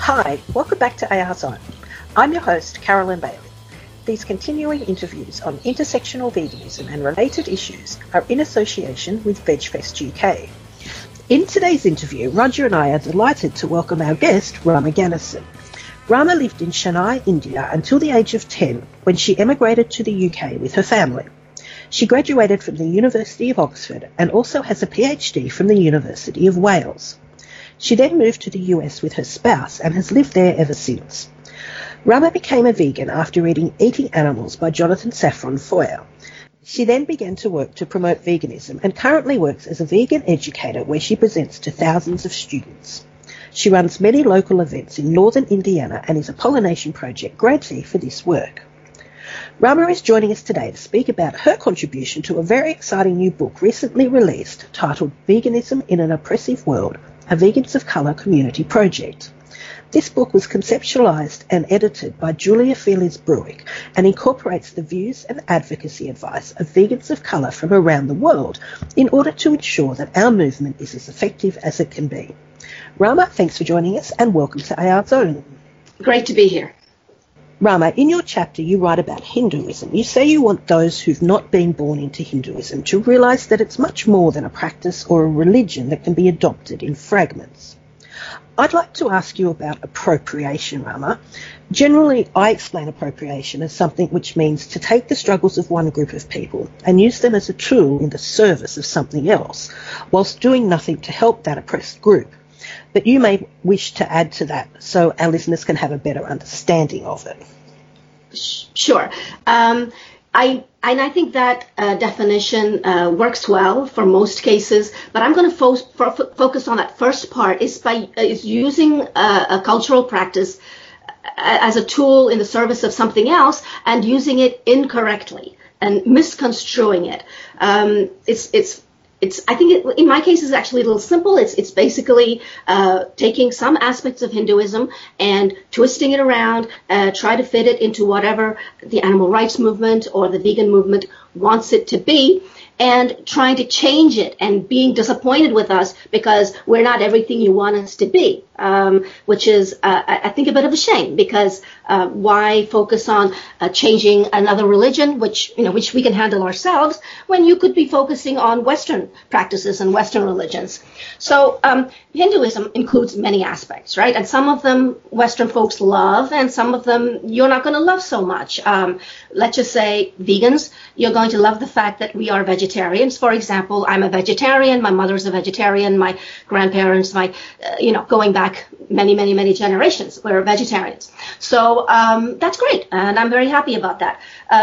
Hi, welcome back to AR Zone. I'm your host, Carolyn Bailey. These continuing interviews on intersectional veganism and related issues are in association with VegFest UK. In today's interview, Roger and I are delighted to welcome our guest, Rama Ganesan. Rama lived in Chennai, India until the age of 10 when she emigrated to the UK with her family. She graduated from the University of Oxford and also has a PhD from the University of Wales. She then moved to the US with her spouse and has lived there ever since. Rama became a vegan after reading Eating Animals by Jonathan Safran Foer. She then began to work to promote veganism and currently works as a vegan educator where she presents to thousands of students. She runs many local events in northern Indiana and is a Pollination Project grantee for this work. Rama is joining us today to speak about her contribution to a very exciting new book recently released titled Veganism in an Oppressive World, a Vegans of Colour community project. This book was conceptualised and edited by Julia Feliz-Bruick and incorporates the views and advocacy advice of vegans of colour from around the world in order to ensure that our movement is as effective as it can be. Rama, thanks for joining us and welcome to AR Zone. Great to be here. Rama, in your chapter you write about Hinduism. You say you want those who've not been born into Hinduism to realise that it's much more than a practice or a religion that can be adopted in fragments. I'd like to ask you about appropriation, Rama. Generally, I explain appropriation as something which means to take the struggles of one group of people and use them as a tool in the service of something else, whilst doing nothing to help that oppressed group. But you may wish to add to that so our listeners can have a better understanding of it. Sure. I think that definition works well for most cases, but I'm going to focus on that first part is using a cultural practice as a tool in the service of something else and using it incorrectly and misconstruing it. I think in my case it's actually a little simple. It's basically taking some aspects of Hinduism and twisting it around, try to fit it into whatever the animal rights movement or the vegan movement wants it to be, and trying to change it and being disappointed with us because we're not everything you want us to be, which is, I think, a bit of a shame because why focus on changing another religion, which we can handle ourselves, when you could be focusing on Western practices and Western religions. So Hinduism includes many aspects, right? And some of them Western folks love, and some of them you're not going to love so much. Let's just say vegans, you're going to love the fact that we are vegetarians. For example, I'm a vegetarian. My mother's a vegetarian. My grandparents, going back many generations were vegetarians. So that's great, and I'm very happy about that.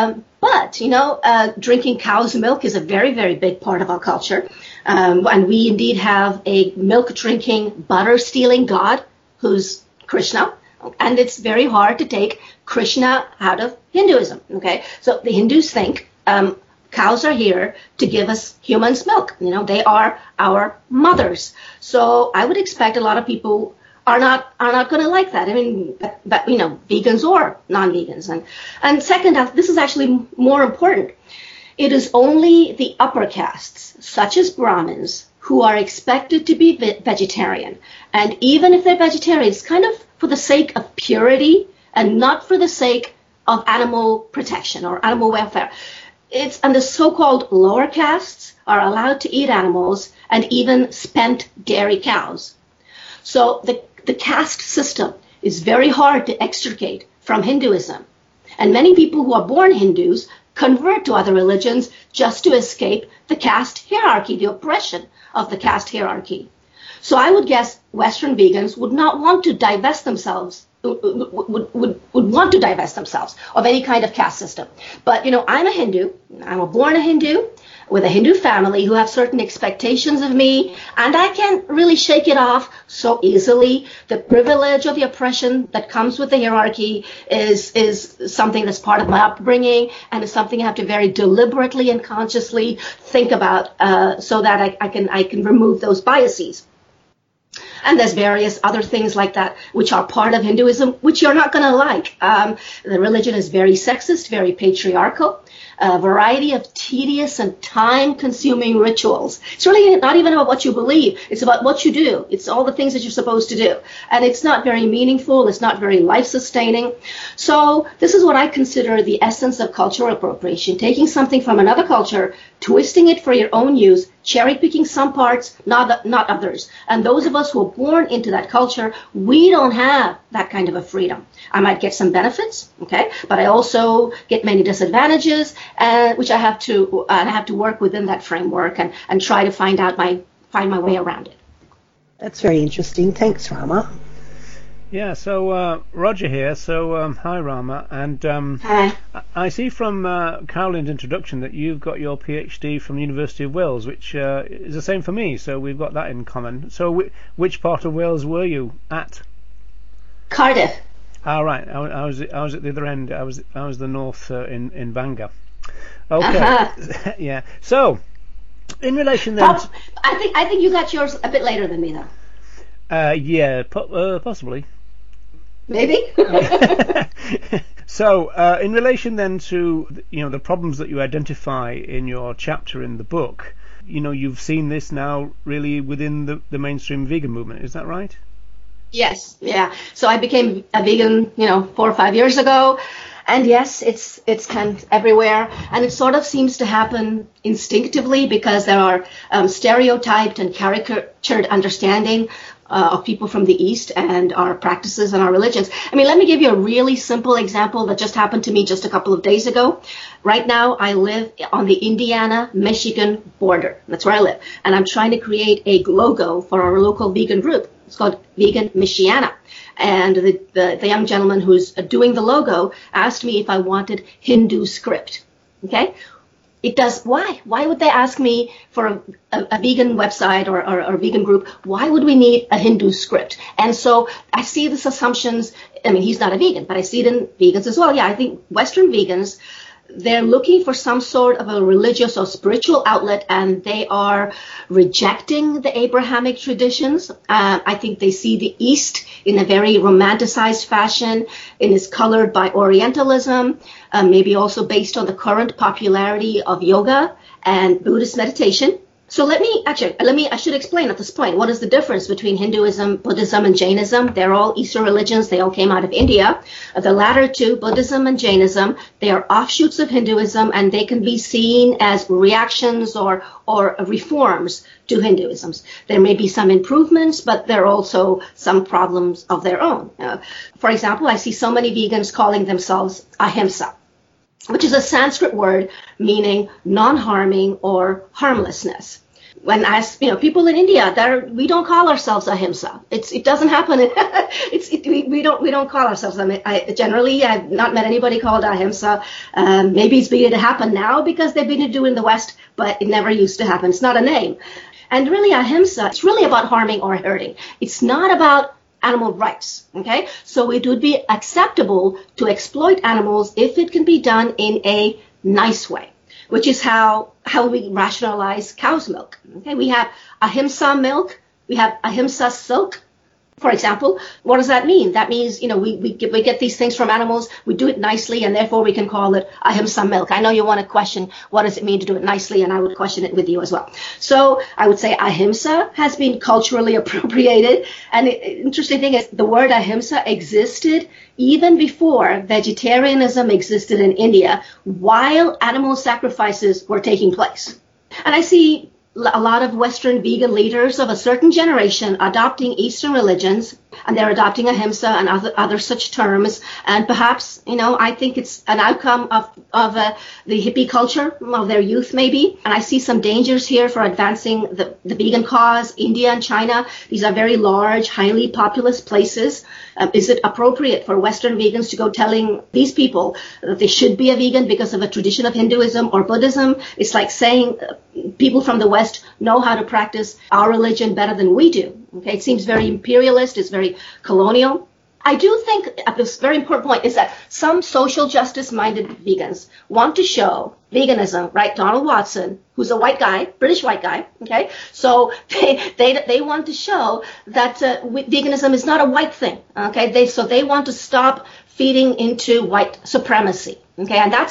But drinking cow's milk is a very big part of our culture, and we indeed have a milk-drinking, butter-stealing god who's Krishna, and it's very hard to take Krishna out of Hinduism. Okay, so the Hindus think cows are here to give us humans milk. They are our mothers. So I would expect a lot of people are not going to like that. I mean, but vegans or non-vegans. And second, this is actually more important. It is only the upper castes, such as Brahmins, who are expected to be vegetarian. And even if they're vegetarian, it's kind of for the sake of purity and not for the sake of animal protection or animal welfare. And the so-called lower castes are allowed to eat animals and even spent dairy cows. So the caste system is very hard to extricate from Hinduism. And many people who are born Hindus convert to other religions just to escape the caste hierarchy, the oppression of the caste hierarchy. So I would guess Western vegans would not want to divest themselves, would want to divest themselves of any kind of caste system. But, I'm a Hindu. I'm born a Hindu with a Hindu family who have certain expectations of me, and I can't really shake it off so easily. The privilege of the oppression that comes with the hierarchy is something that's part of my upbringing, and is something I have to very deliberately and consciously think about so that I can remove those biases. And there's various other things like that which are part of Hinduism, which you're not going to like. The religion is very sexist, very patriarchal. a variety of tedious and time-consuming rituals. It's really not even about what you believe. It's about what you do. It's all the things that you're supposed to do. And it's not very meaningful. It's not very life-sustaining. So this is what I consider the essence of cultural appropriation, taking something from another culture, twisting it for your own use, cherry-picking some parts, not others. And those of us who are born into that culture, we don't have that kind of a freedom. I might get some benefits, okay, but I also get many disadvantages, which I have to work within that framework and try to find my way around it. That's very interesting. Thanks, Rama. Yeah, so Roger here. So hi, Rama, and Hi. I see from Carolyn's introduction that you've got your PhD from the University of Wales, which is the same for me. So we've got that in common. So which part of Wales were you at? Cardiff. Ah, right. I was at the other end. I was the north in Bangor. Okay. Yeah. So in relation then, I think you got yours a bit later than me, though. yeah, possibly. Maybe. So, in relation then to the problems that you identify in your chapter in the book, you've seen this now really within the mainstream vegan movement. Is that right? Yes. Yeah. So I became a vegan, 4 or 5 years ago. And yes, it's kind of everywhere, and it sort of seems to happen instinctively because there are stereotyped and caricatured understanding of people from the East and our practices and our religions. I mean, let me give you a really simple example that just happened to me just a couple of days ago. Right now, I live on the Indiana-Michigan border. That's where I live, and I'm trying to create a logo for our local vegan group. It's called Vegan Michiana. And the young gentleman who's doing the logo asked me if I wanted Hindu script. Okay? It does. Why? Why would they ask me for a vegan website or a vegan group? Why would we need a Hindu script? And so I see this assumptions. I mean, he's not a vegan, but I see it in vegans as well. Yeah, I think Western vegans, they're looking for some sort of a religious or spiritual outlet, and they are rejecting the Abrahamic traditions. I think they see the East in a very romanticized fashion, and is colored by Orientalism, maybe also based on the current popularity of yoga and Buddhist meditation. So I should explain at this point, what is the difference between Hinduism, Buddhism, and Jainism? They're all Eastern religions. They all came out of India. The latter two, Buddhism and Jainism, they are offshoots of Hinduism, and they can be seen as reactions or reforms to Hinduism. There may be some improvements, but there are also some problems of their own. For example, I see so many vegans calling themselves ahimsa, which is a Sanskrit word meaning non-harming or harmlessness. When I ask, people in India, we don't call ourselves ahimsa. It doesn't happen. We don't call ourselves. I've not met anybody called ahimsa. Maybe it's beginning to happen now because they've been to do it in the West, but it never used to happen. It's not a name. And really, ahimsa, it's really about harming or hurting. It's not about animal rights, okay? So it would be acceptable to exploit animals if it can be done in a nice way, which is how we rationalize cow's milk, okay? We have ahimsa milk, we have ahimsa silk, for example. What does that mean? That means, we get these things from animals, we do it nicely, and therefore we can call it ahimsa milk. I know you want to question what does it mean to do it nicely, and I would question it with you as well. So I would say ahimsa has been culturally appropriated, and the interesting thing is the word ahimsa existed even before vegetarianism existed in India, while animal sacrifices were taking place. And I see a lot of Western vegan leaders of a certain generation adopting Eastern religions, and they're adopting ahimsa and other such terms. And perhaps, I think it's an outcome of the hippie culture of their youth, maybe. And I see some dangers here for advancing the vegan cause. India and China, these are very large, highly populous places. Is it appropriate for Western vegans to go telling these people that they should be a vegan because of a tradition of Hinduism or Buddhism? It's like saying people from the West know how to practice our religion better than we do. Okay, it seems very imperialist, it's very colonial. I do think at this very important point is that some social justice-minded vegans want to show veganism, right? Donald Watson, who's a white guy, British white guy, okay? So they want to show that veganism is not a white thing, okay? They want to stop feeding into white supremacy, okay? And that's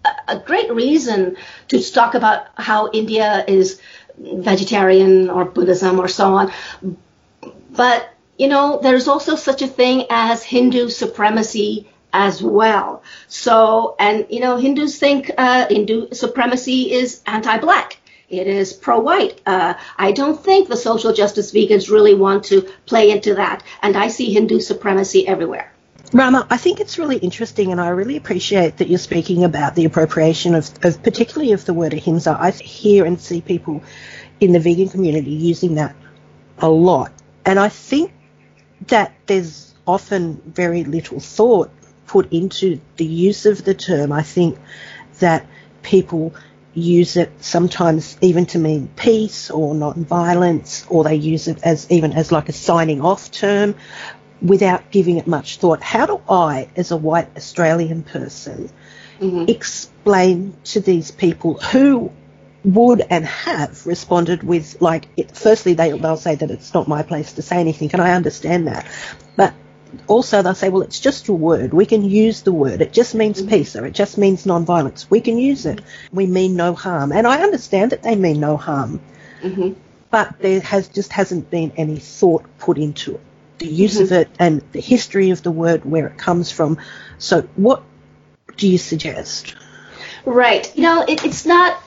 a great reason to talk about how India is vegetarian or Buddhism or so on. But, there's also such a thing as Hindu supremacy as well. So, and, Hindus think Hindu supremacy is anti-black. It is pro-white. I don't think the social justice vegans really want to play into that. And I see Hindu supremacy everywhere. Rama, I think it's really interesting, and I really appreciate that you're speaking about the appropriation of particularly of the word ahimsa. I hear and see people in the vegan community using that a lot. And I think that there's often very little thought put into the use of the term. I think that people use it sometimes even to mean peace or non-violence, or they use it as even as like a signing off term without giving it much thought. How do I, as a white Australian person, explain to these people who would and have responded with, firstly, they'll say that it's not my place to say anything, and I understand that. But also they'll say, well, it's just a word. We can use the word. It just means peace, or it just means non-violence. We can use it. We mean no harm. And I understand that they mean no harm. But there hasn't been any thought put into it, the use of it and the history of the word, where it comes from. So what do you suggest? Right. It's not...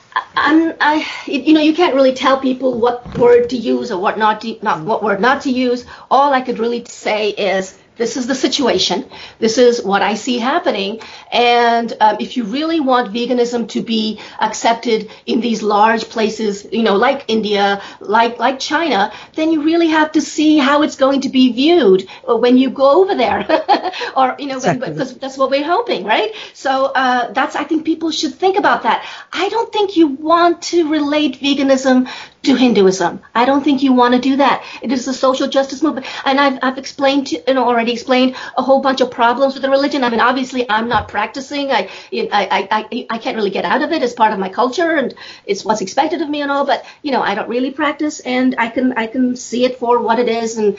you can't really tell people what word to use or what what word not to use. All I could really say is, this is the situation. This is what I see happening. And if you really want veganism to be accepted in these large places, like India, like China, then you really have to see how it's going to be viewed when you go over there, or Exactly. because that's what we're hoping, right? So I think people should think about that. I don't think you want to relate veganism to Hinduism. I don't think you want to do that. It is the social justice movement, and I've already explained a whole bunch of problems with the religion. I mean, obviously, I'm not practicing. I can't really get out of it as part of my culture, and it's what's expected of me and all. But I don't really practice, and I can see it for what it is, and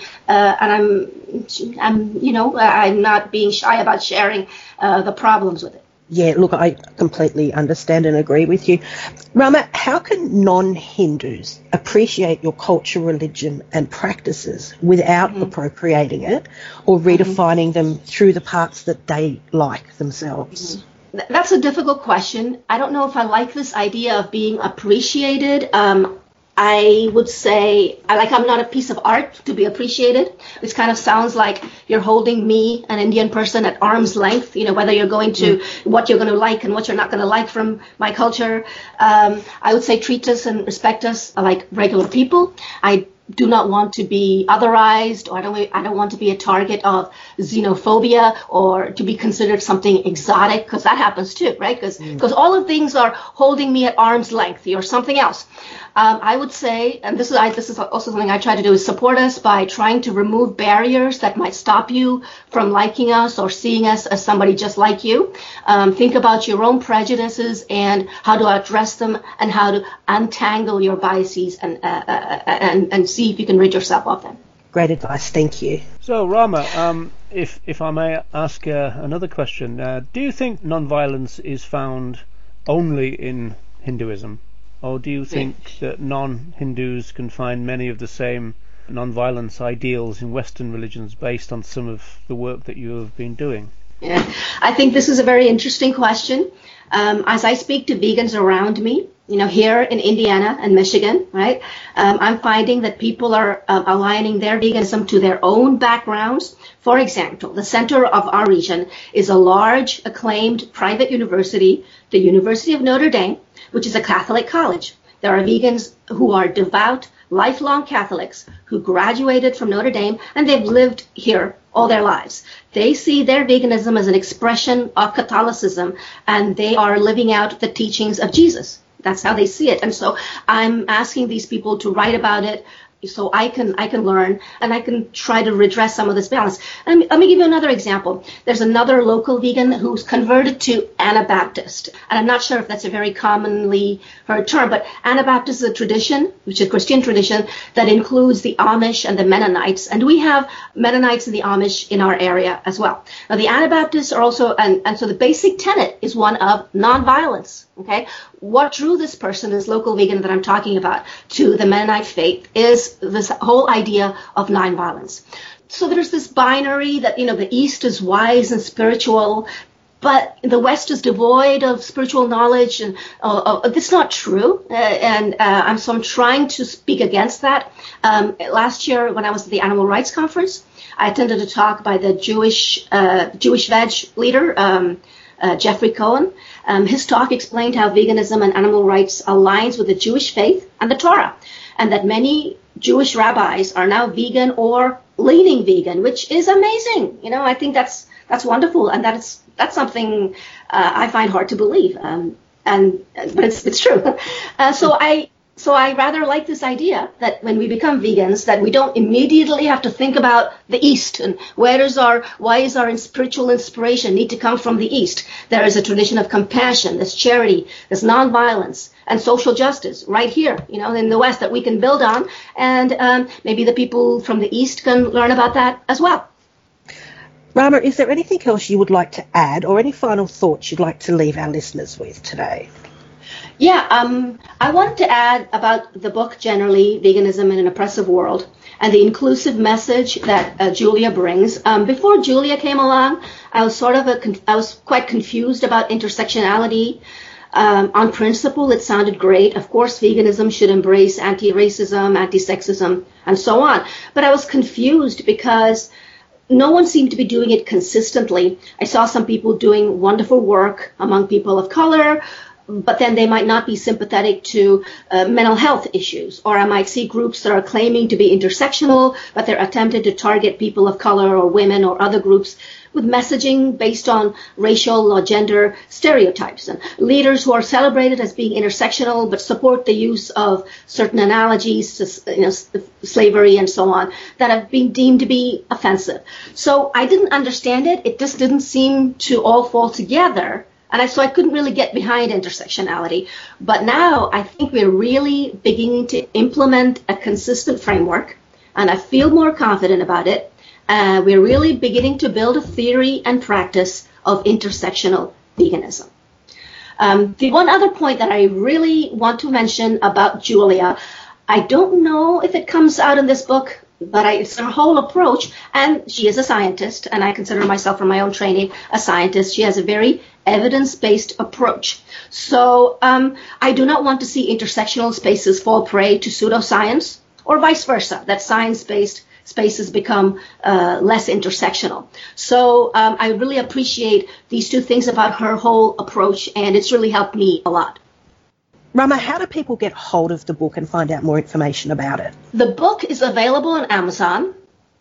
I'm not being shy about sharing the problems with it. Yeah, look, I completely understand and agree with you. Rama, how can non-Hindus appreciate your culture, religion and practices without appropriating it or redefining them through the parts that they like themselves? That's a difficult question. I don't know if I like this idea of being appreciated. I would say, I'm not a piece of art to be appreciated, which kind of sounds like you're holding me, an Indian person, at arm's length, whether you're going to, what you're going to like and what you're not going to like from my culture. I would say treat us and respect us like regular people. I do not want to be otherized, or I don't want to be a target of xenophobia or to be considered something exotic, because that happens too, right? Because all of things are holding me at arm's length. You're something else. I would say, and this is also something I try to do, is support us by trying to remove barriers that might stop you from liking us or seeing us as somebody just like you. Think about your own prejudices and how to address them and how to untangle your biases and see if you can rid yourself of them. Great advice. Thank you. So, Rama, if I may ask another question, do you think non-violence is found only in Hinduism? Or do you think that non-Hindus can find many of the same non-violence ideals in Western religions based on some of the work that you have been doing? Yeah, I think this is a very interesting question. As I speak to vegans around me, here in Indiana and Michigan, right, I'm finding that people are aligning their veganism to their own backgrounds. For example, the center of our region is a large, acclaimed private university, the University of Notre Dame, which is a Catholic college. There are vegans who are devout, lifelong Catholics who graduated from Notre Dame, and they've lived here all their lives. They see their veganism as an expression of Catholicism, and they are living out the teachings of Jesus. That's how they see it. And so I'm asking these people to write about it, so I can learn and I can try to redress some of this balance. And let me give you another example. There's another local vegan who's converted to Anabaptist, and I'm not sure if that's a very commonly heard term, but Anabaptist is a tradition, which is a Christian tradition that includes the Amish and the Mennonites, and we have Mennonites and the Amish in our area as well. Now the Anabaptists are also, and so the basic tenet is one of nonviolence. Okay, what drew this person, this local vegan that I'm talking about, to the Mennonite faith is this whole idea of nonviolence. So there's this binary that, the East is wise and spiritual, but the West is devoid of spiritual knowledge, and that's not true. So I'm trying to speak against that. Last year, when I was at the Animal Rights Conference, I attended a talk by the Jewish veg leader, Jeffrey Cohen. His talk explained how veganism and animal rights aligns with the Jewish faith and the Torah, and that many Jewish rabbis are now vegan or leaning vegan, which is amazing. I think that's wonderful, and that's something I find hard to believe. But it's true. So I rather like this idea that when we become vegans, that we don't immediately have to think about the East and why is our spiritual inspiration need to come from the East. There is a tradition of compassion, there's charity, there's nonviolence, and social justice right here, in the West that we can build on, and maybe the people from the East can learn about that as well. Rama, is there anything else you would like to add, or any final thoughts you'd like to leave our listeners with today? Yeah, I wanted to add about the book generally, Veganism in an Oppressive World, and the inclusive message that Julia brings. Before Julia came along, I was quite confused about intersectionality. On principle, it sounded great. Of course, veganism should embrace anti-racism, anti-sexism, and so on. But I was confused because no one seemed to be doing it consistently. I saw some people doing wonderful work among people of color, but then they might not be sympathetic to mental health issues. Or I might see groups that are claiming to be intersectional, but they're attempting to target people of color or women or other groups with messaging based on racial or gender stereotypes. And leaders who are celebrated as being intersectional but support the use of certain analogies to slavery and so on that have been deemed to be offensive. So I didn't understand it. It just didn't seem to all fall together. And so I couldn't really get behind intersectionality. But now I think we're really beginning to implement a consistent framework, and I feel more confident about it. We're really beginning to build a theory and practice of intersectional veganism. The one other point that I really want to mention about Julia, I don't know if it comes out in this book, but it's her whole approach, and she is a scientist, and I consider myself from my own training a scientist. She has a very evidence-based approach. So I do not want to see intersectional spaces fall prey to pseudoscience, or vice versa, that science-based spaces become less intersectional. So I really appreciate these two things about her whole approach, and it's really helped me a lot. Rama, how do people get hold of the book and find out more information about it? The book is available on Amazon,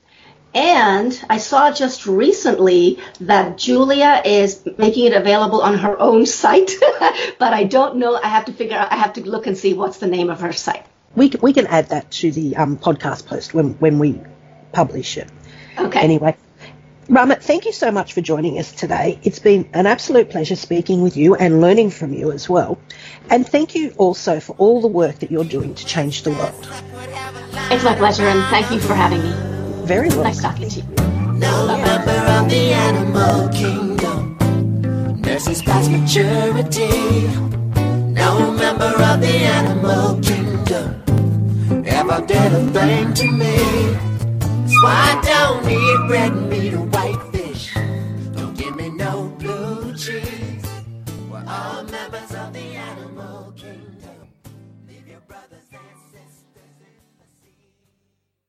and I saw just recently that Julia is making it available on her own site, but I don't know. I have to look and see what's the name of her site. We can add that to the podcast post when we publish it. Okay. Anyway, Rama, thank you so much for joining us today. It's been an absolute pleasure speaking with you and learning from you as well. And thank you also for all the work that you're doing to change the world. It's my pleasure, and thank you for having me. Very well. Nice talking to you. No member of the animal kingdom nurses past maturity. No member of the animal kingdom ever did a thing to me. That's why I don't eat red meat or white